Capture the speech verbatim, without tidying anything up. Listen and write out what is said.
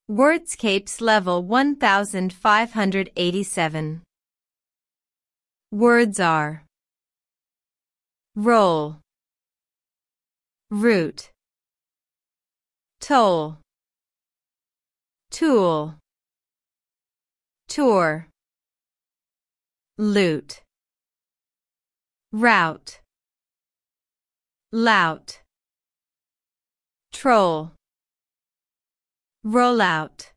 Wordscapes level one thousand five hundred eighty-seven. Words are roll, root, toll, tool, tour, loot, route, lout, troll, rollout.